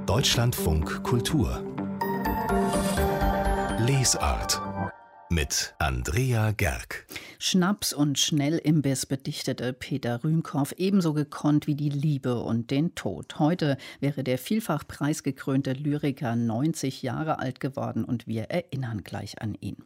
Deutschlandfunk Kultur Lesart mit Andrea Gerg. Schnaps und Schnellimbiss bedichtete Peter Rühmkorff ebenso gekonnt wie die Liebe und den Tod. Heute wäre der vielfach preisgekrönte Lyriker 90 Jahre alt geworden und wir erinnern gleich an ihn.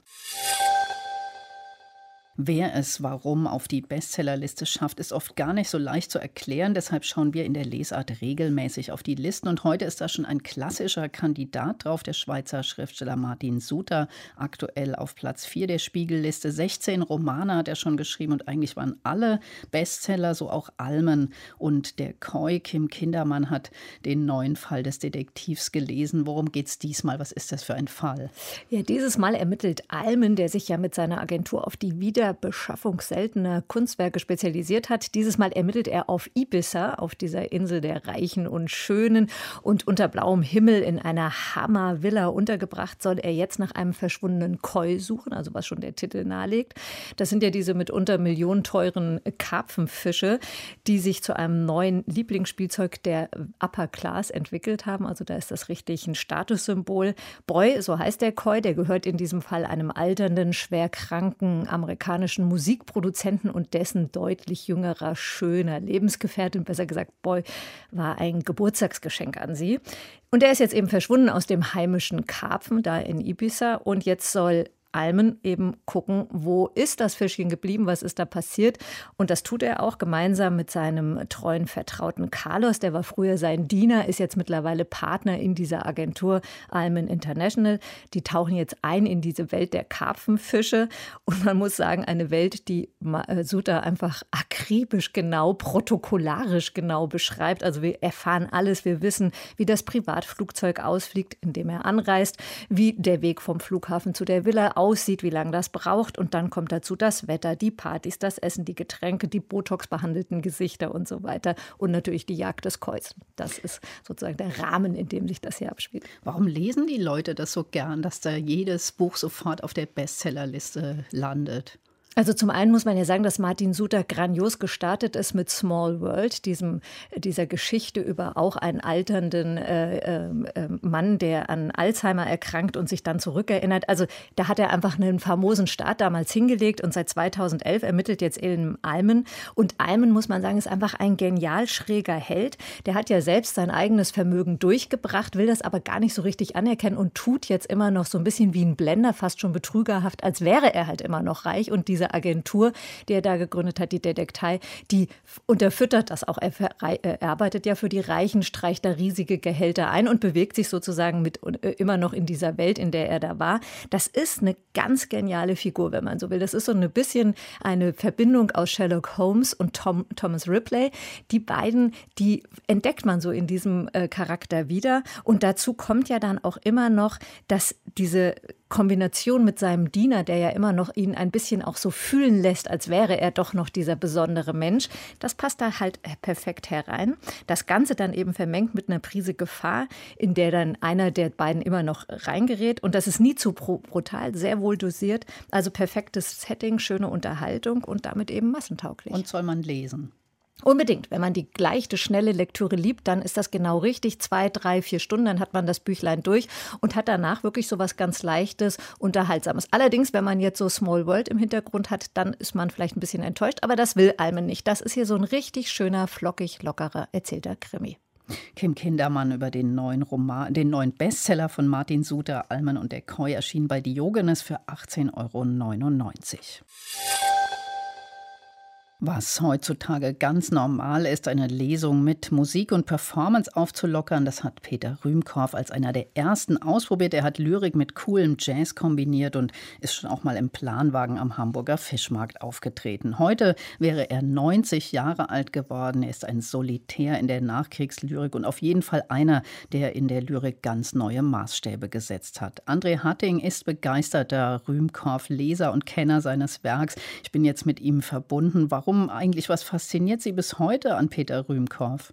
Wer es warum auf die Bestsellerliste schafft, ist oft gar nicht so leicht zu erklären. Deshalb schauen wir in der Lesart regelmäßig auf die Listen. Und heute ist da schon ein klassischer Kandidat drauf, der Schweizer Schriftsteller Martin Suter, aktuell auf Platz 4 der Spiegelliste. 16 Romane hat er schon geschrieben und eigentlich waren alle Bestseller, so auch Almen. Und der Koi, Kim Kindermann, hat den neuen Fall des Detektivs gelesen. Worum geht's diesmal? Was ist das für ein Fall? Ja, dieses Mal ermittelt Almen, der sich ja mit seiner Agentur auf die Wiederbeschaffung seltener Kunstwerke spezialisiert hat. Dieses Mal ermittelt er auf Ibiza, auf dieser Insel der Reichen und Schönen. Und unter blauem Himmel in einer Hammervilla untergebracht soll er jetzt nach einem verschwundenen Koi suchen, also was schon der Titel nahelegt. Das sind ja diese mitunter millionenteuren Karpfenfische, die sich zu einem neuen Lieblingsspielzeug der Upper Class entwickelt haben. Also da ist das richtig ein Statussymbol. Boy, so heißt der Koi, der gehört in diesem Fall einem alternden, schwer kranken amerikanischen Musikproduzenten und dessen deutlich jüngerer, schöner Lebensgefährtin, besser gesagt Boy, war ein Geburtstagsgeschenk an sie. Und er ist jetzt eben verschwunden aus dem heimischen Karpfen, da in Ibiza. Und jetzt soll Almen eben gucken, wo ist das Fischchen geblieben, was ist da passiert. Und das tut er auch gemeinsam mit seinem treuen Vertrauten Carlos. Der war früher sein Diener, ist jetzt mittlerweile Partner in dieser Agentur Almen International. Die tauchen jetzt ein in diese Welt der Karpfenfische. Und man muss sagen, eine Welt, die Suter einfach akribisch genau, protokollarisch genau beschreibt. Also wir erfahren alles, wir wissen, wie das Privatflugzeug ausfliegt, in dem er anreist, wie der Weg vom Flughafen zu der Villa aussieht, wie lange das braucht. Und dann kommt dazu das Wetter, die Partys, das Essen, die Getränke, die Botox-behandelten Gesichter und so weiter. Und natürlich die Jagd des Kois. Das ist sozusagen der Rahmen, in dem sich das hier abspielt. Warum lesen die Leute das so gern, dass da jedes Buch sofort auf der Bestsellerliste landet? Also zum einen muss man ja sagen, dass Martin Suter grandios gestartet ist mit Small World, dieser Geschichte über auch einen alternden Mann, der an Alzheimer erkrankt und sich dann zurückerinnert. Also da hat er einfach einen famosen Start damals hingelegt und seit 2011 ermittelt jetzt Ellen Almen. Und Almen, muss man sagen, ist einfach ein genial schräger Held. Der hat ja selbst sein eigenes Vermögen durchgebracht, will das aber gar nicht so richtig anerkennen und tut jetzt immer noch so ein bisschen wie ein Blender, fast schon betrügerhaft, als wäre er halt immer noch reich. Und diese Agentur, die er da gegründet hat, die Detektei, die unterfüttert das auch. Er arbeitet ja für die Reichen, streicht da riesige Gehälter ein und bewegt sich sozusagen immer noch in dieser Welt, in der er da war. Das ist eine ganz geniale Figur, wenn man so will. Das ist so ein bisschen eine Verbindung aus Sherlock Holmes und Thomas Ripley. Die beiden, die entdeckt man so in diesem Charakter wieder. Und dazu kommt ja dann auch immer noch, dass diese Kombination mit seinem Diener, der ja immer noch ihn ein bisschen auch so fühlen lässt, als wäre er doch noch dieser besondere Mensch, das passt da halt perfekt herein. Das Ganze dann eben vermengt mit einer Prise Gefahr, in der dann einer der beiden immer noch reingerät. Und das ist nie zu brutal, sehr wohl dosiert. Also perfektes Setting, schöne Unterhaltung und damit eben massentauglich. Und soll man lesen? Unbedingt. Wenn man die leichte, schnelle Lektüre liebt, dann ist das genau richtig. 2, 3, 4 Stunden, dann hat man das Büchlein durch und hat danach wirklich so was ganz Leichtes, Unterhaltsames. Allerdings, wenn man jetzt so Small World im Hintergrund hat, dann ist man vielleicht ein bisschen enttäuscht. Aber das will Almen nicht. Das ist hier so ein richtig schöner, flockig, lockerer, erzählter Krimi. Kim Kindermann über den neuen Bestseller von Martin Suter, Almen und der Koi, erschien bei Diogenes für 18,99 €. Was heutzutage ganz normal ist, eine Lesung mit Musik und Performance aufzulockern, das hat Peter Rühmkorff als einer der ersten ausprobiert. Er hat Lyrik mit coolem Jazz kombiniert und ist schon auch mal im Planwagen am Hamburger Fischmarkt aufgetreten. Heute wäre er 90 Jahre alt geworden. Er ist ein Solitär in der Nachkriegslyrik und auf jeden Fall einer, der in der Lyrik ganz neue Maßstäbe gesetzt hat. André Hatting ist begeisterter Rühmkorff-Leser und Kenner seines Werks. Ich bin jetzt mit ihm verbunden. Warum eigentlich, was fasziniert Sie bis heute an Peter Rühmkorff?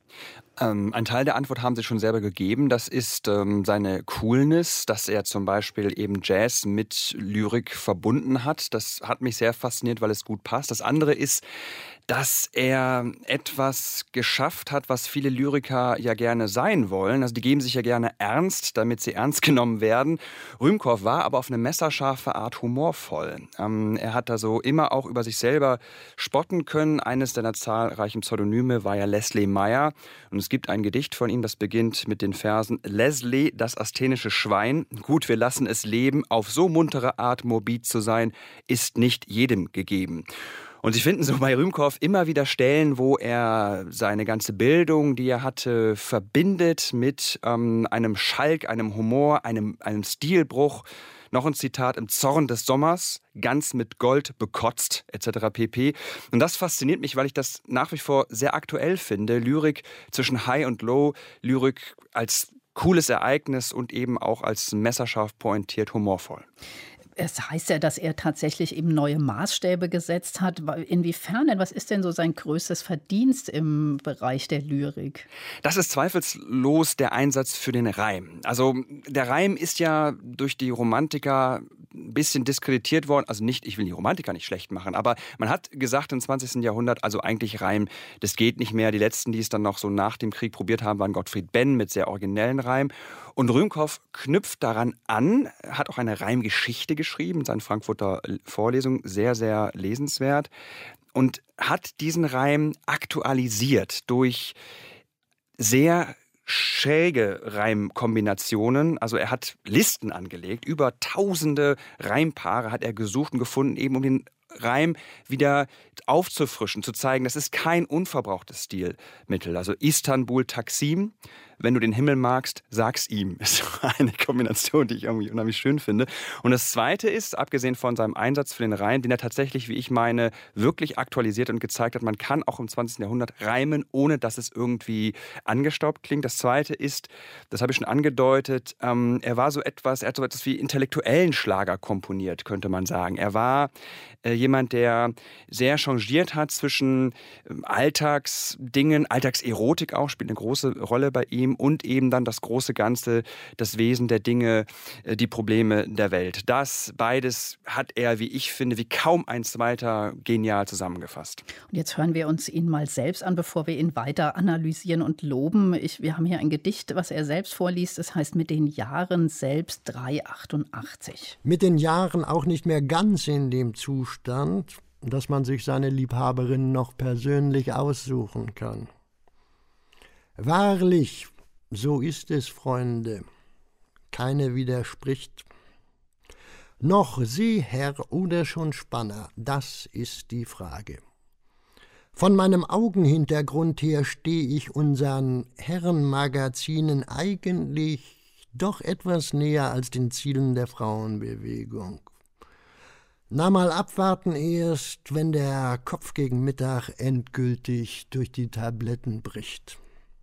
Ein Teil der Antwort haben Sie schon selber gegeben. Das ist seine Coolness, dass er zum Beispiel eben Jazz mit Lyrik verbunden hat. Das hat mich sehr fasziniert, weil es gut passt. Das andere ist, dass er etwas geschafft hat, was viele Lyriker ja gerne sein wollen. Also die geben sich ja gerne ernst, damit sie ernst genommen werden. Rühmkorff war aber auf eine messerscharfe Art humorvoll. Er hat da so immer auch über sich selber spotten können. Eines seiner zahlreichen Pseudonyme war ja Leslie Meyer. Und es gibt ein Gedicht von ihm, das beginnt mit den Versen: Leslie, das asthenische Schwein, gut, wir lassen es leben, auf so muntere Art morbid zu sein, ist nicht jedem gegeben. Und Sie finden so bei Rühmkorff immer wieder Stellen, wo er seine ganze Bildung, die er hatte, verbindet mit einem Schalk, einem Humor, einem Stilbruch. Noch ein Zitat: im Zorn des Sommers, ganz mit Gold bekotzt, etc. pp. Und das fasziniert mich, weil ich das nach wie vor sehr aktuell finde. Lyrik zwischen High und Low, Lyrik als cooles Ereignis und eben auch als messerscharf pointiert humorvoll. Es heißt ja, dass er tatsächlich eben neue Maßstäbe gesetzt hat. Inwiefern denn? Was ist denn so sein größtes Verdienst im Bereich der Lyrik? Das ist zweifellos der Einsatz für den Reim. Also der Reim ist ja durch die Romantiker ein bisschen diskreditiert worden. Also nicht, ich will die Romantiker nicht schlecht machen, aber man hat gesagt im 20. Jahrhundert, also eigentlich Reim, das geht nicht mehr. Die letzten, die es dann noch so nach dem Krieg probiert haben, waren Gottfried Benn mit sehr originellen Reim. Und Rühmkorff knüpft daran an, hat auch eine Reimgeschichte geschrieben, in seinen Frankfurter Vorlesungen, sehr, sehr lesenswert, und hat diesen Reim aktualisiert durch sehr schräge Reimkombinationen. Also er hat Listen angelegt, über tausende Reimpaare hat er gesucht und gefunden, eben um den Reim wieder aufzufrischen, zu zeigen, das ist kein unverbrauchtes Stilmittel. Also Istanbul, Taksim, wenn du den Himmel magst, sag's ihm. Ist eine Kombination, die ich irgendwie unheimlich schön finde. Und das Zweite ist, abgesehen von seinem Einsatz für den Reim, den er tatsächlich, wie ich meine, wirklich aktualisiert und gezeigt hat, man kann auch im 20. Jahrhundert reimen, ohne dass es irgendwie angestaubt klingt. Das Zweite ist, das habe ich schon angedeutet, er hat so etwas wie intellektuellen Schlager komponiert, könnte man sagen. Er war jemand, der sehr changiert hat zwischen Alltagsdingen, Alltagserotik auch, spielt eine große Rolle bei ihm, und eben dann das große Ganze, das Wesen der Dinge, die Probleme der Welt. Das beides hat er, wie ich finde, wie kaum ein zweiter genial zusammengefasst. Und jetzt hören wir uns ihn mal selbst an, bevor wir ihn weiter analysieren und loben. Wir haben hier ein Gedicht, was er selbst vorliest. Es heißt Mit den Jahren selbst 388. Mit den Jahren auch nicht mehr ganz in dem Zustand, dass man sich seine Liebhaberin noch persönlich aussuchen kann. Wahrlich, so ist es, Freunde, keine widerspricht. Noch Seeherr oder schon Spanner, das ist die Frage. Von meinem Augenhintergrund her stehe ich unseren Herrenmagazinen eigentlich doch etwas näher als den Zielen der Frauenbewegung. Na, mal abwarten erst, wenn der Kopf gegen Mittag endgültig durch die Tabletten bricht.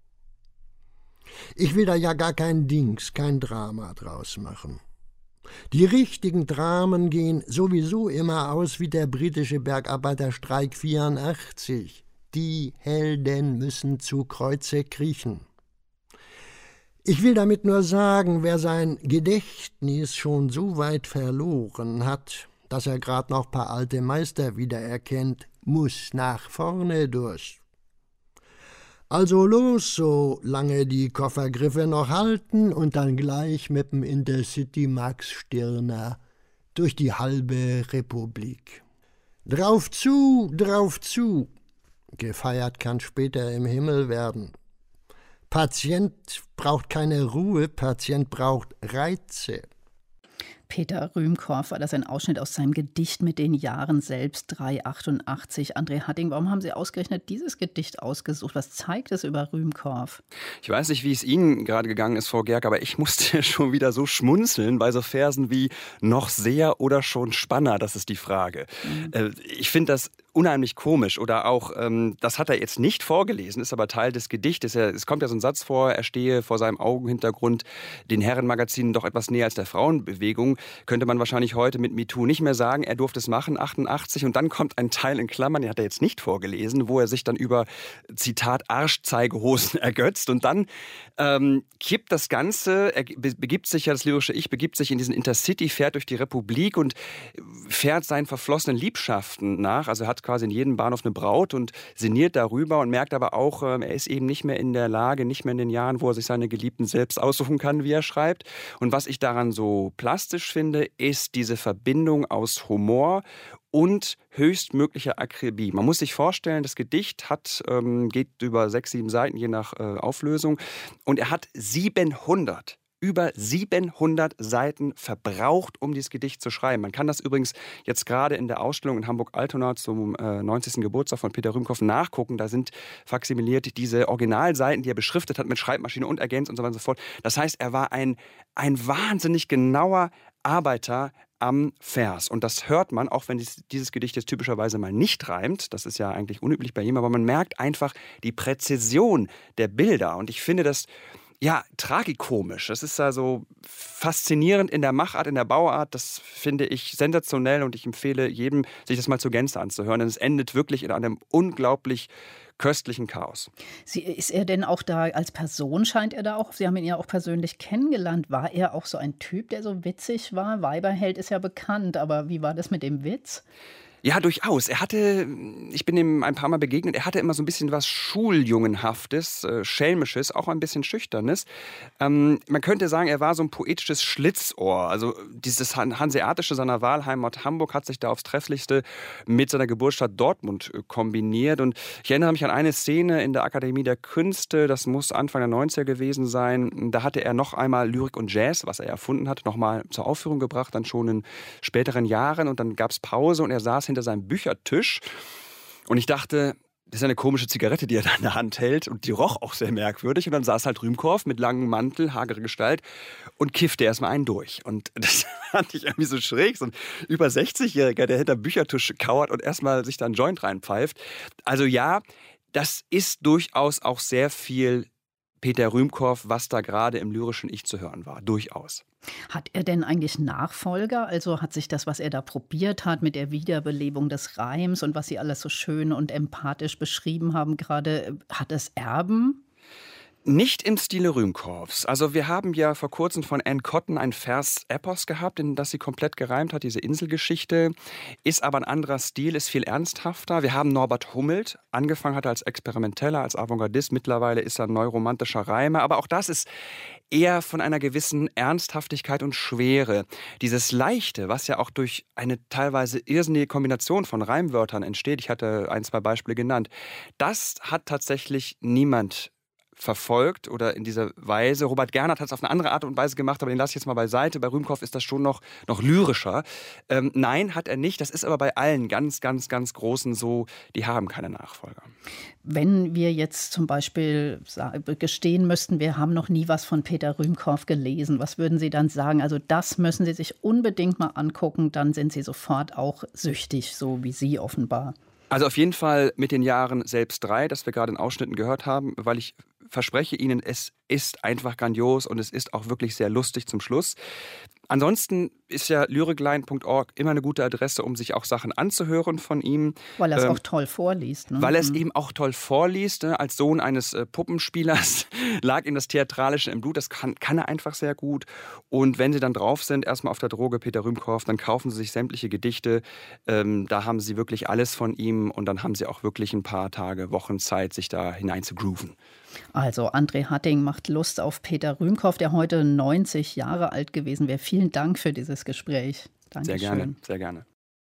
Ich will da ja gar kein Dings, kein Drama draus machen. Die richtigen Dramen gehen sowieso immer aus wie der britische Bergarbeiterstreik 84. Die Helden müssen zu Kreuze kriechen. Ich will damit nur sagen, wer sein Gedächtnis schon so weit verloren hat, dass er gerade noch paar alte Meister wiedererkennt, muss nach vorne durch. Also los, solange die Koffergriffe noch halten, und dann gleich mit dem Intercity Max Stirner durch die halbe Republik. Drauf zu, gefeiert kann später im Himmel werden. Patient braucht keine Ruhe, Patient braucht Reize. Peter Rühmkorff war das ein Ausschnitt aus seinem Gedicht Mit den Jahren selbst 388. André Hatting, warum haben Sie ausgerechnet dieses Gedicht ausgesucht? Was zeigt es über Rühmkorff? Ich weiß nicht, wie es Ihnen gerade gegangen ist, Frau Gerck, aber ich musste schon wieder so schmunzeln bei so Versen wie noch Seher oder schon Spanner, das ist die Frage. Ich finde das unheimlich komisch. Oder auch, das hat er jetzt nicht vorgelesen, ist aber Teil des Gedichtes. Es kommt ja so ein Satz vor, er stehe vor seinem Augenhintergrund den Herrenmagazinen doch etwas näher als der Frauenbewegung. Könnte man wahrscheinlich heute mit MeToo nicht mehr sagen, er durfte es machen, 88. Und dann kommt ein Teil in Klammern, den hat er jetzt nicht vorgelesen, wo er sich dann über, Zitat, Arschzeigehosen ergötzt. Und dann kippt das Ganze, das lyrische Ich begibt sich in diesen Intercity, fährt durch die Republik und fährt seinen verflossenen Liebschaften nach. Also er hat quasi in jedem Bahnhof eine Braut und sinniert darüber und merkt aber auch, er ist eben nicht mehr in der Lage, nicht mehr in den Jahren, wo er sich seine Geliebten selbst aussuchen kann, wie er schreibt. Und was ich daran so plastisch finde, ist diese Verbindung aus Humor und höchstmöglicher Akribie. Man muss sich vorstellen, das Gedicht geht über 6, 7 Seiten, je nach Auflösung. Und er hat über 700 Seiten verbraucht, um dieses Gedicht zu schreiben. Man kann das übrigens jetzt gerade in der Ausstellung in Hamburg-Altona zum 90. Geburtstag von Peter Rühmkorff nachgucken. Da sind faksimiliert diese Originalseiten, die er beschriftet hat mit Schreibmaschine und ergänzt und so weiter und so fort. Das heißt, er war ein wahnsinnig genauer Arbeiter am Vers. Und das hört man, auch wenn dieses Gedicht jetzt typischerweise mal nicht reimt. Das ist ja eigentlich unüblich bei ihm, aber man merkt einfach die Präzision der Bilder. Und ich finde das tragikomisch. Das ist also faszinierend in der Machart, in der Bauart. Das finde ich sensationell und ich empfehle jedem, sich das mal zur Gänze anzuhören. Denn es endet wirklich in einem unglaublich köstlichen Chaos. Ist er denn auch da als Person, scheint er da auch, Sie haben ihn ja auch persönlich kennengelernt, war er auch so ein Typ, der so witzig war? Weiberheld ist ja bekannt, aber wie war das mit dem Witz? Ja, durchaus. Ich bin ihm ein paar Mal begegnet, er hatte immer so ein bisschen was Schuljungenhaftes, Schelmisches, auch ein bisschen Schüchternes. Man könnte sagen, er war so ein poetisches Schlitzohr. Also dieses Hanseatische seiner Wahlheimat Hamburg hat sich da aufs Trefflichste mit seiner Geburtsstadt Dortmund kombiniert. Und ich erinnere mich an eine Szene in der Akademie der Künste, das muss Anfang der 90er gewesen sein. Da hatte er noch einmal Lyrik und Jazz, was er erfunden hat, noch mal zur Aufführung gebracht, dann schon in späteren Jahren. Und dann gab es Pause und er saß hinter seinem Büchertisch und ich dachte, das ist eine komische Zigarette, die er da in der Hand hält und die roch auch sehr merkwürdig und dann saß halt Rühmkorff mit langem Mantel, hagere Gestalt und kiffte erstmal einen durch und das fand ich irgendwie so schräg, so ein über 60-Jähriger, der hinter Büchertisch kauert und erstmal sich da einen Joint reinpfeift. Also ja, das ist durchaus auch sehr viel Peter Rühmkorff, was da gerade im lyrischen Ich zu hören war, durchaus. Hat er denn eigentlich Nachfolger? Also hat sich das, was er da probiert hat mit der Wiederbelebung des Reims und was Sie alles so schön und empathisch beschrieben haben gerade, hat es Erben? Nicht im Stile Rühmkorffs. Also wir haben ja vor kurzem von Anne Cotton ein Vers-Epos gehabt, in das sie komplett gereimt hat, diese Inselgeschichte. Ist aber ein anderer Stil, ist viel ernsthafter. Wir haben Norbert Hummelt, angefangen hat als Experimenteller, als Avantgardist. Mittlerweile ist er ein neuromantischer Reimer. Aber auch das ist eher von einer gewissen Ernsthaftigkeit und Schwere. Dieses Leichte, was ja auch durch eine teilweise irrsinnige Kombination von Reimwörtern entsteht, ich hatte 1, 2 Beispiele genannt, das hat tatsächlich niemand verfolgt oder in dieser Weise. Robert Gernhardt hat es auf eine andere Art und Weise gemacht, aber den lasse ich jetzt mal beiseite. Bei Rühmkorff ist das schon noch lyrischer. Nein, hat er nicht. Das ist aber bei allen ganz, ganz, ganz Großen so, die haben keine Nachfolger. Wenn wir jetzt zum Beispiel gestehen müssten, wir haben noch nie was von Peter Rühmkorff gelesen, was würden Sie dann sagen? Also das müssen Sie sich unbedingt mal angucken, dann sind Sie sofort auch süchtig, so wie Sie offenbar. Also auf jeden Fall mit den Jahren selbst 3, das wir gerade in Ausschnitten gehört haben, weil ich verspreche Ihnen, es ist einfach grandios und es ist auch wirklich sehr lustig zum Schluss. Ansonsten ist ja lyricline.org immer eine gute Adresse, um sich auch Sachen anzuhören von ihm. Weil er es auch toll vorliest. Ne? Weil er es eben auch toll vorliest. Ne? Als Sohn eines Puppenspielers lag ihm das Theatralische im Blut. Das kann er einfach sehr gut. Und wenn Sie dann drauf sind, erstmal auf der Droge Peter Rühmkorff, dann kaufen Sie sich sämtliche Gedichte. Da haben Sie wirklich alles von ihm. Und dann haben Sie auch wirklich ein paar Tage, Wochen Zeit, sich da hinein zu grooven. Also André Hatting macht Lust auf Peter Rühmkorff, der heute 90 Jahre alt gewesen wäre. Vielen Dank für dieses Gespräch. Dankeschön. Sehr gerne, sehr gerne.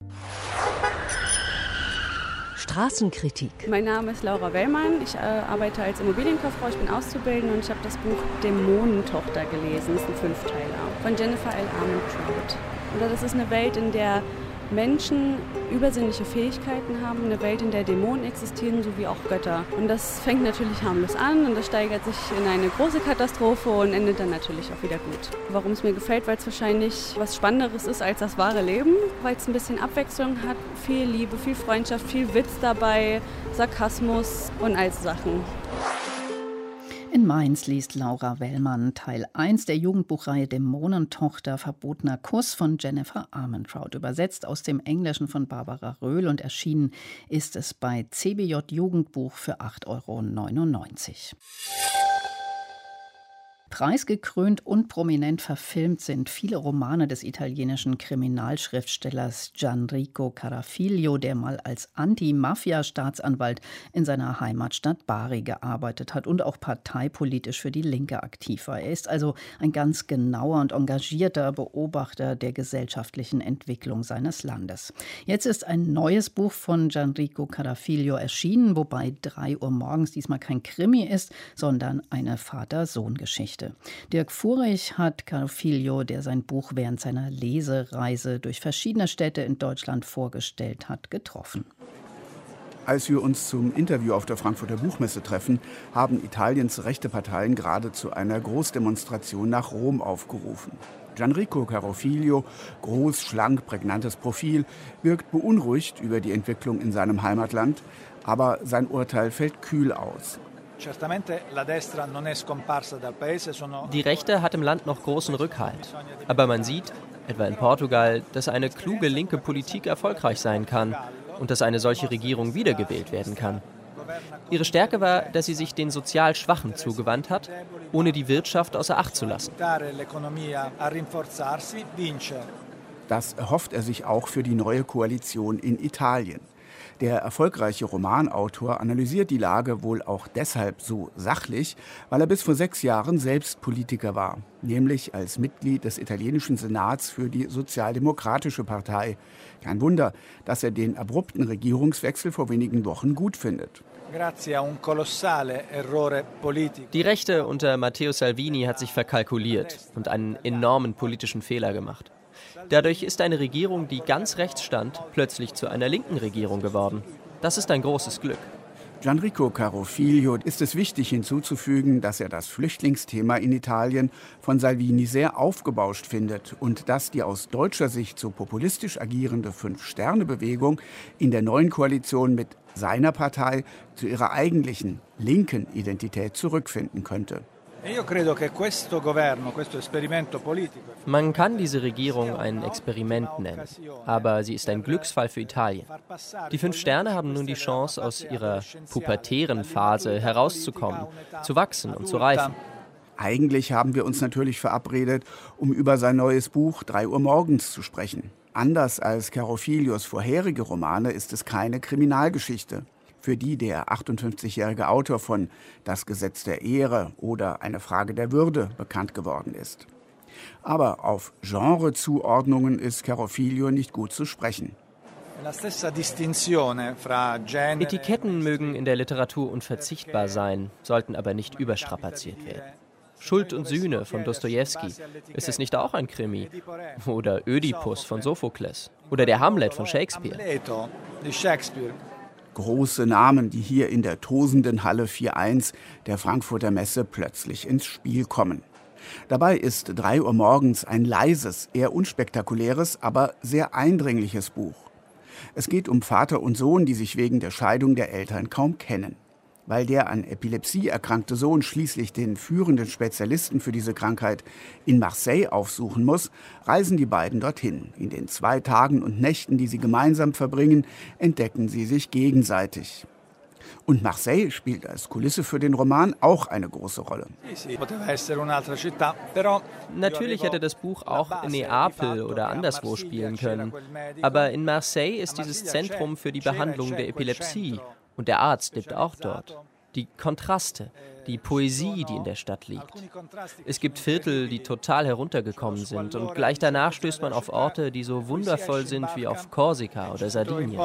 Straßenkritik. Mein Name ist Laura Wellmann. Ich arbeite als Immobilienkauffrau. Ich bin Auszubildende und ich habe das Buch Dämonentochter gelesen. Das ist ein 5-Teiler von Jennifer L. Armentrout. Und das ist eine Welt, in der Menschen übersinnliche Fähigkeiten haben, eine Welt, in der Dämonen existieren, sowie auch Götter. Und das fängt natürlich harmlos an und das steigert sich in eine große Katastrophe und endet dann natürlich auch wieder gut. Warum es mir gefällt, weil es wahrscheinlich was Spannenderes ist als das wahre Leben, weil es ein bisschen Abwechslung hat, viel Liebe, viel Freundschaft, viel Witz dabei, Sarkasmus und all so Sachen. In Mainz liest Laura Wellmann Teil 1 der Jugendbuchreihe Dämonentochter verbotener Kuss von Jennifer Armentrout, übersetzt aus dem Englischen von Barbara Röhl, und erschienen ist es bei CBJ Jugendbuch für 8,99 €. Preisgekrönt und prominent verfilmt sind viele Romane des italienischen Kriminalschriftstellers Gianrico Carafiglio, der mal als Anti-Mafia-Staatsanwalt in seiner Heimatstadt Bari gearbeitet hat und auch parteipolitisch für die Linke aktiv war. Er ist also ein ganz genauer und engagierter Beobachter der gesellschaftlichen Entwicklung seines Landes. Jetzt ist ein neues Buch von Gianrico Carafiglio erschienen, wobei 3 Uhr morgens diesmal kein Krimi ist, sondern eine Vater-Sohn-Geschichte. Dirk Furich hat Carafiglio, der sein Buch während seiner Lesereise durch verschiedene Städte in Deutschland vorgestellt hat, getroffen. Als wir uns zum Interview auf der Frankfurter Buchmesse treffen, haben Italiens rechte Parteien gerade zu einer Großdemonstration nach Rom aufgerufen. Gianrico Carafiglio, groß, schlank, prägnantes Profil, wirkt beunruhigt über die Entwicklung in seinem Heimatland, aber sein Urteil fällt kühl aus. Die Rechte hat im Land noch großen Rückhalt. Aber man sieht, etwa in Portugal, dass eine kluge linke Politik erfolgreich sein kann und dass eine solche Regierung wiedergewählt werden kann. Ihre Stärke war, dass sie sich den sozial Schwachen zugewandt hat, ohne die Wirtschaft außer Acht zu lassen. Das erhofft er sich auch für die neue Koalition in Italien. Der erfolgreiche Romanautor analysiert die Lage wohl auch deshalb so sachlich, weil er bis vor 6 Jahren selbst Politiker war, nämlich als Mitglied des italienischen Senats für die Sozialdemokratische Partei. Kein Wunder, dass er den abrupten Regierungswechsel vor wenigen Wochen gut findet. Die Rechte unter Matteo Salvini hat sich verkalkuliert und einen enormen politischen Fehler gemacht. Dadurch ist eine Regierung, die ganz rechts stand, plötzlich zu einer linken Regierung geworden. Das ist ein großes Glück. Gianrico Carafiglio ist es wichtig hinzuzufügen, dass er das Flüchtlingsthema in Italien von Salvini sehr aufgebauscht findet und dass die aus deutscher Sicht so populistisch agierende Fünf-Sterne-Bewegung in der neuen Koalition mit seiner Partei zu ihrer eigentlichen linken Identität zurückfinden könnte. Man kann diese Regierung ein Experiment nennen, aber sie ist ein Glücksfall für Italien. Die 5 Sterne haben nun die Chance, aus ihrer pubertären Phase herauszukommen, zu wachsen und zu reifen. Eigentlich haben wir uns natürlich verabredet, um über sein neues Buch 3 Uhr morgens zu sprechen. Anders als Carafiglios vorherige Romane ist es keine Kriminalgeschichte, für die der 58-jährige Autor von Das Gesetz der Ehre oder Eine Frage der Würde bekannt geworden ist. Aber auf Genrezuordnungen ist Carafiglio nicht gut zu sprechen. Etiketten mögen in der Literatur unverzichtbar sein, sollten aber nicht überstrapaziert werden. Schuld und Sühne von Dostojewski. Ist es nicht auch ein Krimi? Oder Ödipus von Sophokles? Oder der Hamlet von Shakespeare? Große Namen, die hier in der tosenden Halle 4.1 der Frankfurter Messe plötzlich ins Spiel kommen. Dabei ist 3 Uhr morgens ein leises, eher unspektakuläres, aber sehr eindringliches Buch. Es geht um Vater und Sohn, die sich wegen der Scheidung der Eltern kaum kennen. Weil der an Epilepsie erkrankte Sohn schließlich den führenden Spezialisten für diese Krankheit in Marseille aufsuchen muss, reisen die beiden dorthin. In den 2 Tagen und Nächten, die sie gemeinsam verbringen, entdecken sie sich gegenseitig. Und Marseille spielt als Kulisse für den Roman auch eine große Rolle. Natürlich hätte das Buch auch in Neapel oder anderswo spielen können. Aber in Marseille ist dieses Zentrum für die Behandlung der Epilepsie. Und der Arzt lebt auch dort. Die Kontraste, die Poesie, die in der Stadt liegt. Es gibt Viertel, die total heruntergekommen sind. Und gleich danach stößt man auf Orte, die so wundervoll sind wie auf Korsika oder Sardinien.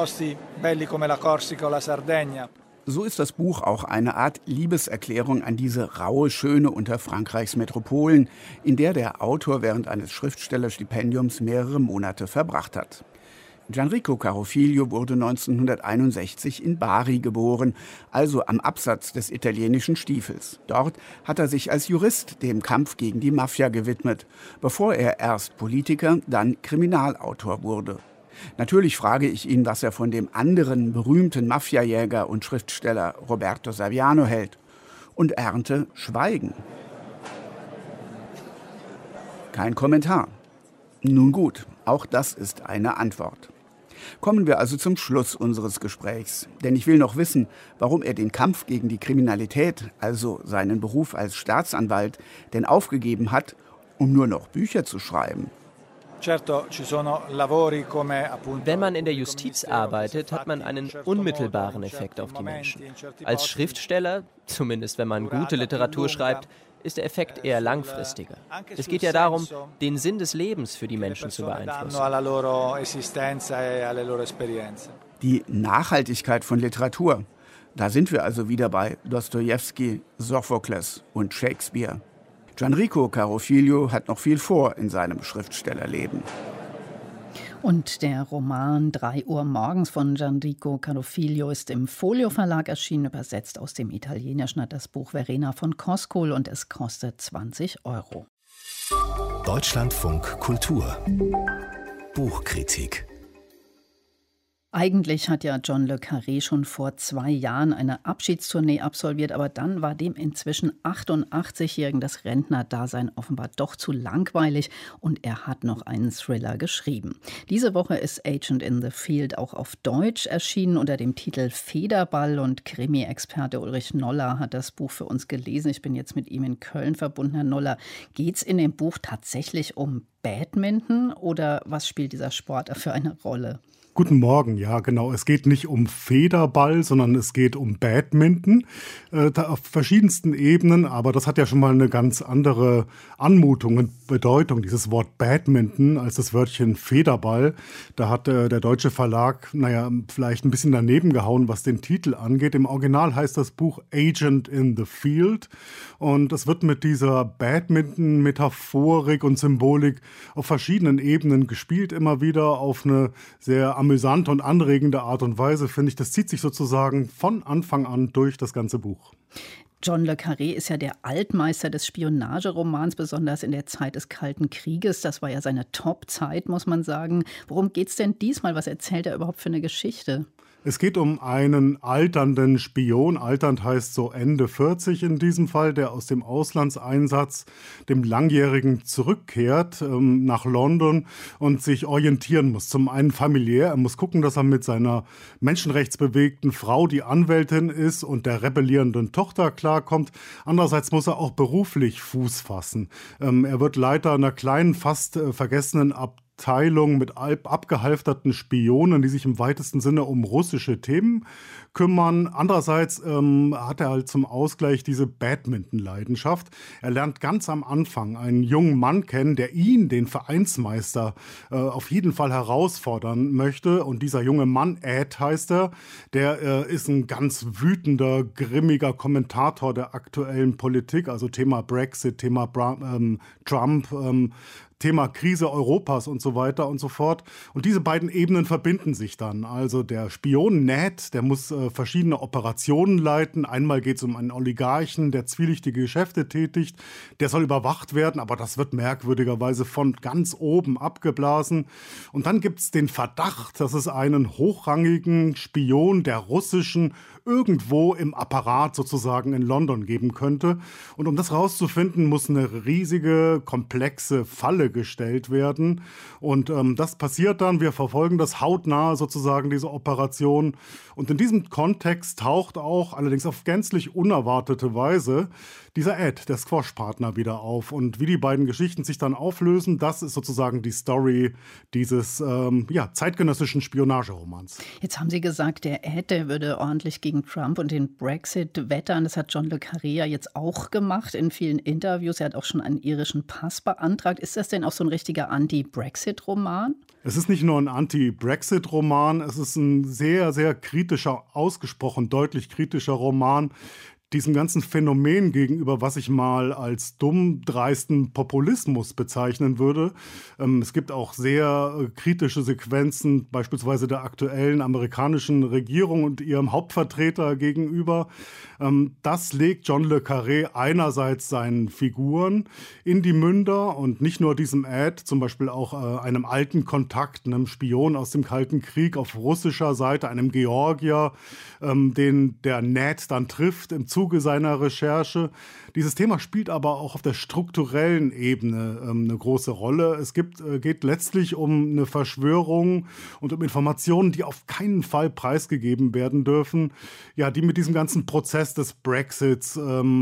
So ist das Buch auch eine Art Liebeserklärung an diese raue Schöne unter Frankreichs Metropolen, in der der Autor während eines Schriftstellerstipendiums mehrere Monate verbracht hat. Gianrico Carofiglio wurde 1961 in Bari geboren, also am Absatz des italienischen Stiefels. Dort hat er sich als Jurist dem Kampf gegen die Mafia gewidmet, bevor er erst Politiker, dann Kriminalautor wurde. Natürlich frage ich ihn, was er von dem anderen berühmten Mafiajäger und Schriftsteller Roberto Saviano hält, und ernte Schweigen. Kein Kommentar. Nun gut, auch das ist eine Antwort. Kommen wir also zum Schluss unseres Gesprächs. Denn ich will noch wissen, warum er den Kampf gegen die Kriminalität, also seinen Beruf als Staatsanwalt, denn aufgegeben hat, um nur noch Bücher zu schreiben. Wenn man in der Justiz arbeitet, hat man einen unmittelbaren Effekt auf die Menschen. Als Schriftsteller, zumindest wenn man gute Literatur schreibt, ist der Effekt eher langfristiger. Es geht ja darum, den Sinn des Lebens für die Menschen zu beeinflussen. Die Nachhaltigkeit von Literatur. Da sind wir also wieder bei Dostojewski, Sophokles und Shakespeare. Gianrico Carofiglio hat noch viel vor in seinem Schriftstellerleben. Und der Roman 3 Uhr morgens von Gianrico Carofiglio ist im Folio Verlag erschienen, übersetzt aus dem Italienischen hat das Buch Verena von Koskol und es kostet 20 €. Deutschlandfunk Kultur Buchkritik. Eigentlich hat ja John le Carré schon vor 2 Jahren eine Abschiedstournee absolviert, aber dann war dem inzwischen 88-Jährigen das Rentnerdasein offenbar doch zu langweilig und er hat noch einen Thriller geschrieben. Diese Woche ist Agent in the Field auch auf Deutsch erschienen unter dem Titel Federball und Krimi-Experte Ulrich Noller hat das Buch für uns gelesen. Ich bin jetzt mit ihm in Köln verbunden. Herr Noller, geht es in dem Buch tatsächlich um Badminton oder was spielt dieser Sport für eine Rolle? Guten Morgen, ja genau. Es geht nicht um Federball, sondern es geht um Badminton auf verschiedensten Ebenen. Aber das hat ja schon mal eine ganz andere Anmutung und Bedeutung, dieses Wort Badminton, als das Wörtchen Federball. Da hat der deutsche Verlag, vielleicht ein bisschen daneben gehauen, was den Titel angeht. Im Original heißt das Buch Agent in the Field. Und es wird mit dieser Badminton-Metaphorik und Symbolik auf verschiedenen Ebenen gespielt, immer wieder auf eine sehr amüsante und anregende Art und Weise, finde ich. Das zieht sich sozusagen von Anfang an durch das ganze Buch. John le Carré ist ja der Altmeister des Spionageromans, besonders in der Zeit des Kalten Krieges. Das war ja seine Top-Zeit, muss man sagen. Worum geht's denn diesmal? Was erzählt er überhaupt für eine Geschichte? Es geht um einen alternden Spion, alternd heißt so Ende 40 in diesem Fall, der aus dem Auslandseinsatz, dem Langjährigen, zurückkehrt nach London und sich orientieren muss. Zum einen familiär, er muss gucken, dass er mit seiner menschenrechtsbewegten Frau, die Anwältin ist, und der rebellierenden Tochter klarkommt. Andererseits muss er auch beruflich Fuß fassen. Er wird Leiter einer kleinen, fast vergessenen Abteilung mit abgehalfterten Spionen, die sich im weitesten Sinne um russische Themen kümmern. Andererseits hat er halt zum Ausgleich diese Badminton-Leidenschaft. Er lernt ganz am Anfang einen jungen Mann kennen, der ihn, den Vereinsmeister, auf jeden Fall herausfordern möchte. Und dieser junge Mann, Ed heißt er, der ist ein ganz wütender, grimmiger Kommentator der aktuellen Politik, also Thema Brexit, Thema Trump, Thema Krise Europas und so weiter und so fort. Und diese beiden Ebenen verbinden sich dann. Also der Spion Ned, der muss verschiedene Operationen leiten. Einmal geht es um einen Oligarchen, der zwielichtige Geschäfte tätigt. Der soll überwacht werden, aber das wird merkwürdigerweise von ganz oben abgeblasen. Und dann gibt es den Verdacht, dass es einen hochrangigen Spion der russischen irgendwo im Apparat sozusagen in London geben könnte. Und um das rauszufinden, muss eine riesige, komplexe Falle gestellt werden. Und das passiert dann. Wir verfolgen das hautnah sozusagen, diese Operation. Und in diesem Kontext taucht auch, allerdings auf gänzlich unerwartete Weise, dieser Ed, der Squash-Partner, wieder auf. Und wie die beiden Geschichten sich dann auflösen, das ist sozusagen die Story dieses zeitgenössischen Spionageromans. Jetzt haben Sie gesagt, der Ed, der würde ordentlich gegen Trump und den Brexit wettern. Das hat John le Carré ja jetzt auch gemacht in vielen Interviews. Er hat auch schon einen irischen Pass beantragt. Ist das denn auch so ein richtiger Anti-Brexit-Roman? Es ist nicht nur ein Anti-Brexit-Roman, es ist ein sehr, sehr kritischer, ausgesprochen deutlich kritischer Roman, diesem ganzen Phänomen gegenüber, was ich mal als dumm-dreisten Populismus bezeichnen würde. Es gibt auch sehr kritische Sequenzen, beispielsweise der aktuellen amerikanischen Regierung und ihrem Hauptvertreter gegenüber. Das legt John le Carré einerseits seinen Figuren in die Münder und nicht nur diesem Ad, zum Beispiel auch einem alten Kontakt, einem Spion aus dem Kalten Krieg auf russischer Seite, einem Georgier, den der Ned dann trifft im Zuge seiner Recherche. Dieses Thema spielt aber auch auf der strukturellen Ebene eine große Rolle. Es geht letztlich um eine Verschwörung und um Informationen, die auf keinen Fall preisgegeben werden dürfen, ja, die mit diesem ganzen Prozess des Brexits,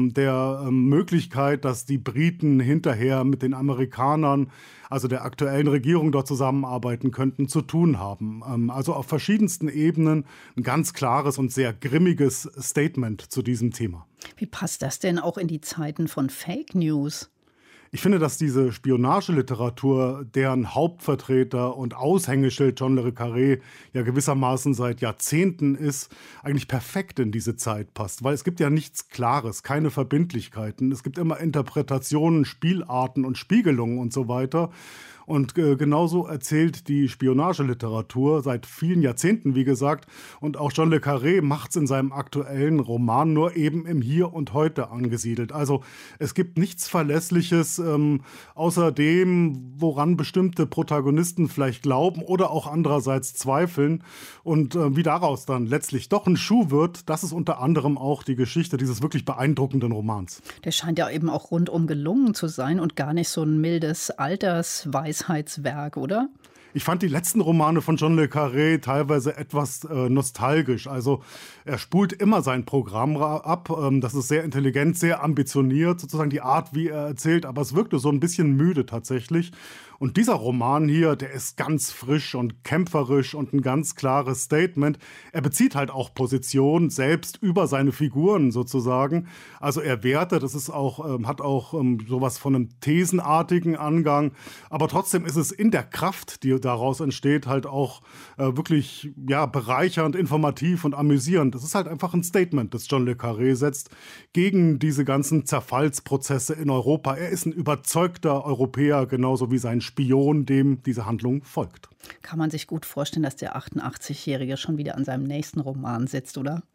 der Möglichkeit, dass die Briten hinterher mit den Amerikanern, also der aktuellen Regierung, dort zusammenarbeiten könnten, zu tun haben. Also auf verschiedensten Ebenen ein ganz klares und sehr grimmiges Statement zu diesem Thema. Wie passt das denn auch in die Zeiten von Fake News? Ich finde, dass diese Spionageliteratur, deren Hauptvertreter und Aushängeschild John le Carré ja gewissermaßen seit Jahrzehnten ist, eigentlich perfekt in diese Zeit passt. Weil es gibt ja nichts Klares, keine Verbindlichkeiten. Es gibt immer Interpretationen, Spielarten und Spiegelungen und so weiter. Und genauso erzählt die Spionageliteratur seit vielen Jahrzehnten, wie gesagt. Und auch John le Carré macht es in seinem aktuellen Roman nur eben im Hier und Heute angesiedelt. Also es gibt nichts Verlässliches, außer dem, woran bestimmte Protagonisten vielleicht glauben oder auch andererseits zweifeln. Und wie daraus dann letztlich doch ein Schuh wird, das ist unter anderem auch die Geschichte dieses wirklich beeindruckenden Romans. Der scheint ja eben auch rundum gelungen zu sein und gar nicht so ein mildes Weisheitswerk, oder? Ich fand die letzten Romane von John le Carré teilweise etwas nostalgisch. Also er spult immer sein Programm ab. Das ist sehr intelligent, sehr ambitioniert, sozusagen die Art, wie er erzählt. Aber es wirkte so ein bisschen müde tatsächlich. Und dieser Roman hier, der ist ganz frisch und kämpferisch und ein ganz klares Statement. Er bezieht halt auch Position selbst über seine Figuren sozusagen. Also er wertet, das ist auch, hat auch sowas von einem thesenartigen Angang. Aber trotzdem ist es in der Kraft, die daraus entsteht, halt auch wirklich ja, bereichernd, informativ und amüsierend. Das ist halt einfach ein Statement, das John le Carré setzt gegen diese ganzen Zerfallsprozesse in Europa. Er ist ein überzeugter Europäer, genauso wie sein Spion, dem diese Handlung folgt. Kann man sich gut vorstellen, dass der 88-Jährige schon wieder an seinem nächsten Roman sitzt, oder?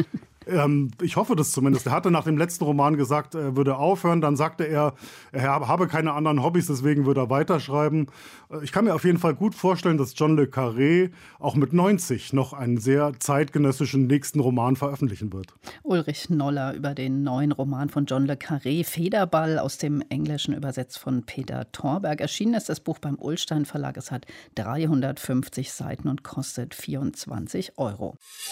Ich hoffe das zumindest. Er hatte nach dem letzten Roman gesagt, er würde aufhören. Dann sagte er habe keine anderen Hobbys, deswegen würde er weiterschreiben. Ich kann mir auf jeden Fall gut vorstellen, dass John le Carré auch mit 90 noch einen sehr zeitgenössischen nächsten Roman veröffentlichen wird. Ulrich Noller über den neuen Roman von John le Carré, Federball, aus dem Englischen übersetzt von Peter Thorberg. Erschienen ist das Buch beim Ullstein Verlag. Es hat 350 Seiten und kostet 24 €.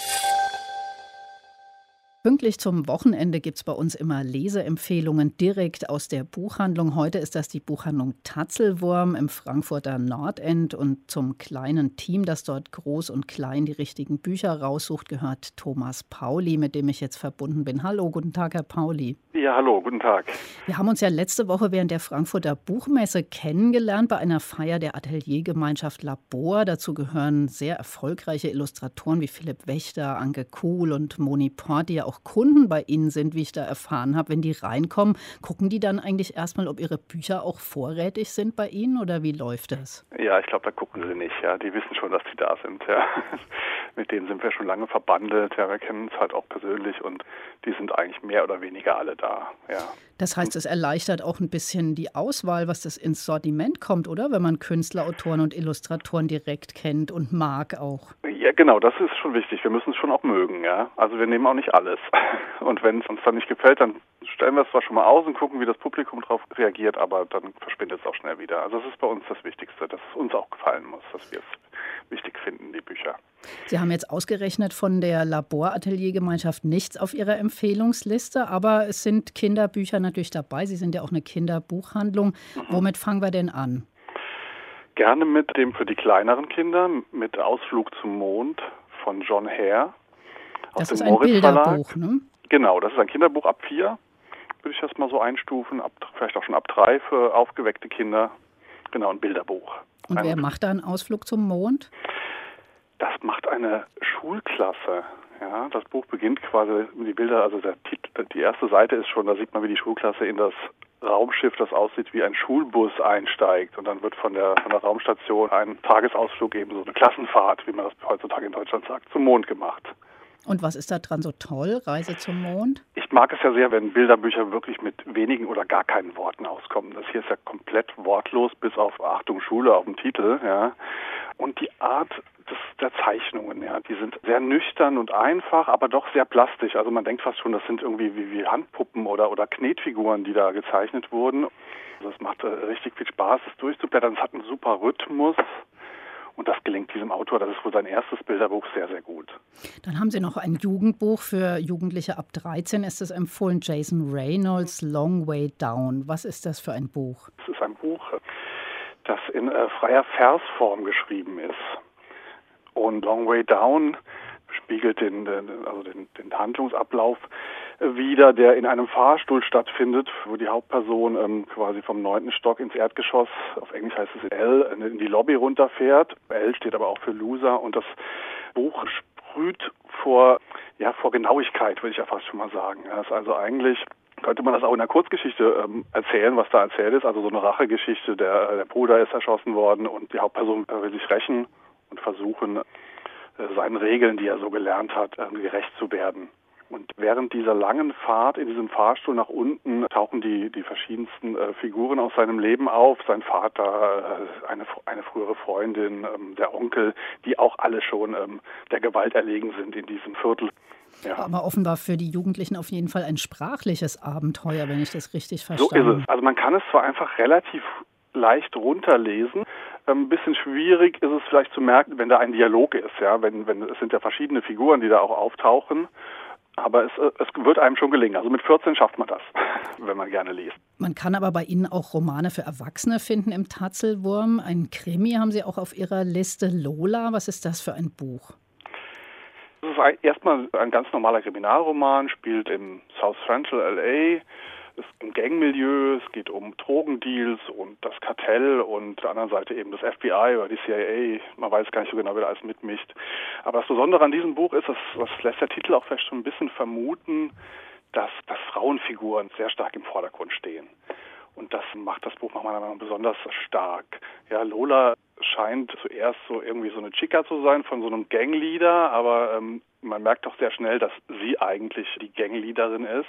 Pünktlich zum Wochenende gibt es bei uns immer Leseempfehlungen direkt aus der Buchhandlung. Heute ist das die Buchhandlung Tatzelwurm im Frankfurter Nordend. Und zum kleinen Team, das dort groß und klein die richtigen Bücher raussucht, gehört Thomas Pauli, mit dem ich jetzt verbunden bin. Hallo, guten Tag, Herr Pauli. Ja, hallo, guten Tag. Wir haben uns ja letzte Woche während der Frankfurter Buchmesse kennengelernt bei einer Feier der Ateliergemeinschaft Labor. Dazu gehören sehr erfolgreiche Illustratoren wie Philipp Wächter, Anke Kuhl und Moni Port, die ja auch Kunden bei Ihnen sind, wie ich da erfahren habe. Wenn die reinkommen, gucken die dann eigentlich erstmal, ob Ihre Bücher auch vorrätig sind bei Ihnen oder wie läuft das? Ja, ich glaube, da gucken sie nicht. Ja, die wissen schon, dass die da sind. Ja. Mit denen sind wir schon lange verbandelt. Ja, wir kennen uns halt auch persönlich und die sind eigentlich mehr oder weniger alle da. Ja. Das heißt, es erleichtert auch ein bisschen die Auswahl, was das ins Sortiment kommt, oder? Wenn man Künstler, Autoren und Illustratoren direkt kennt und mag auch. Ja, genau, das ist schon wichtig. Wir müssen es schon auch mögen, ja. Also wir nehmen auch nicht alles. Und wenn es uns dann nicht gefällt, dann stellen wir es zwar schon mal aus und gucken, wie das Publikum darauf reagiert, aber dann verschwindet es auch schnell wieder. Also das ist bei uns das Wichtigste, dass es uns auch gefallen muss, dass wir es wichtig finden, die Bücher. Sie haben jetzt ausgerechnet von der Laborateliergemeinschaft nichts auf Ihrer Empfehlungsliste, aber es sind Kinderbücher natürlich dabei. Sie sind ja auch eine Kinderbuchhandlung. Womit fangen wir denn an? Gerne mit dem für die kleineren Kinder, mit Ausflug zum Mond von John Hare. Das ist ein Bilderbuch, ne? Genau, das ist ein Kinderbuch ab 4, würde ich das mal so einstufen, vielleicht auch schon ab 3 für aufgeweckte Kinder. Genau, ein Bilderbuch. Und wer macht da einen Ausflug zum Mond? Das macht eine Schulklasse. Ja, das Buch beginnt quasi, die Bilder, also die erste Seite ist schon, da sieht man, wie die Schulklasse in das Raumschiff, das aussieht wie ein Schulbus, einsteigt. Und dann wird von der Raumstation ein Tagesausflug, eben so eine Klassenfahrt, wie man das heutzutage in Deutschland sagt, zum Mond gemacht. Und was ist da dran so toll, Reise zum Mond? Ich mag es ja sehr, wenn Bilderbücher wirklich mit wenigen oder gar keinen Worten auskommen. Das hier ist ja komplett wortlos, bis auf Achtung Schule auf dem Titel. Ja. Und die Art der Zeichnungen, ja, die sind sehr nüchtern und einfach, aber doch sehr plastisch. Also man denkt fast schon, das sind irgendwie wie Handpuppen oder Knetfiguren, die da gezeichnet wurden. Also es macht richtig viel Spaß, es durchzublättern. Es hat einen super Rhythmus. Und das gelingt diesem Autor, das ist wohl sein erstes Bilderbuch, sehr, sehr gut. Dann haben Sie noch ein Jugendbuch für Jugendliche ab 13, ist es empfohlen, Jason Reynolds, Long Way Down. Was ist das für ein Buch? Es ist ein Buch, das in freier Versform geschrieben ist. Und Long Way Down spiegelt den Handlungsablauf wider, der in einem Fahrstuhl stattfindet, wo die Hauptperson quasi vom 9. Stock ins Erdgeschoss, auf Englisch heißt es L, in die Lobby runterfährt. L steht aber auch für Loser und das Buch sprüht vor Genauigkeit, würde ich ja fast schon mal sagen. Das ist also eigentlich, könnte man das auch in einer Kurzgeschichte erzählen, was da erzählt ist, also so eine Rachegeschichte, der Bruder ist erschossen worden und die Hauptperson will sich rächen und versuchen, seinen Regeln, die er so gelernt hat, gerecht zu werden. Und während dieser langen Fahrt in diesem Fahrstuhl nach unten tauchen die verschiedensten Figuren aus seinem Leben auf. Sein Vater, eine frühere Freundin, der Onkel, die auch alle schon der Gewalt erlegen sind in diesem Viertel. Ja. Aber offenbar für die Jugendlichen auf jeden Fall ein sprachliches Abenteuer, wenn ich das richtig verstanden habe. So ist es. Also man kann es zwar einfach relativ leicht runterlesen. Ein bisschen schwierig ist es vielleicht zu merken, wenn da ein Dialog ist. Ja, es sind ja verschiedene Figuren, die da auch auftauchen. Aber es wird einem schon gelingen. Also mit 14 schafft man das, wenn man gerne liest. Man kann aber bei Ihnen auch Romane für Erwachsene finden im Tatzelwurm. Ein Krimi haben Sie auch auf Ihrer Liste. Lola, was ist das für ein Buch? Das ist erstmal ein ganz normaler Kriminalroman, spielt im South Central L.A., es ist im Gangmilieu, es geht um Drogendeals und das Kartell und auf der anderen Seite eben das FBI oder die CIA. Man weiß gar nicht so genau, wer da alles mitmischt. Aber das Besondere an diesem Buch ist, das lässt der Titel auch vielleicht schon ein bisschen vermuten, dass Frauenfiguren sehr stark im Vordergrund stehen. Und das macht das Buch nach meiner Meinung nach besonders stark. Ja, Lola scheint zuerst so irgendwie so eine Chica zu sein von so einem Gangleader, aber man merkt doch sehr schnell, dass sie eigentlich die Gangleaderin ist.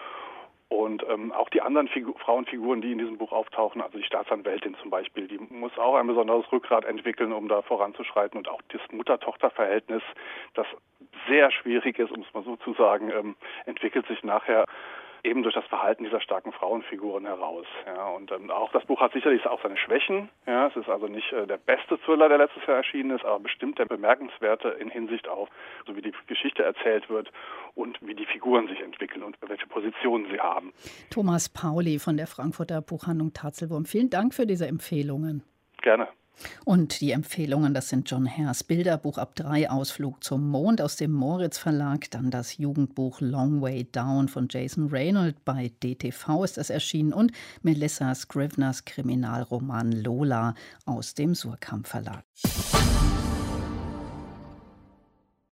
Und auch die anderen Frauenfiguren, die in diesem Buch auftauchen, also die Staatsanwältin zum Beispiel, die muss auch ein besonderes Rückgrat entwickeln, um da voranzuschreiten. Und auch das Mutter-Tochter-Verhältnis, das sehr schwierig ist, um es mal so zu sagen, entwickelt sich nachher eben durch das Verhalten dieser starken Frauenfiguren heraus. Ja, und auch das Buch hat sicherlich auch seine Schwächen. Ja, es ist also nicht der beste Thriller, der letztes Jahr erschienen ist, aber bestimmt der bemerkenswerte in Hinsicht auf, so wie die Geschichte erzählt wird und wie die Figuren sich entwickeln und welche Positionen sie haben. Thomas Pauli von der Frankfurter Buchhandlung Tatzelwurm. Vielen Dank für diese Empfehlungen. Gerne. Und die Empfehlungen, das sind John Herrs Bilderbuch ab 3, Ausflug zum Mond aus dem Moritz Verlag, dann das Jugendbuch Long Way Down von Jason Reynolds, bei DTV ist das erschienen, und Melissa Scriveners Kriminalroman Lola aus dem Suhrkamp Verlag.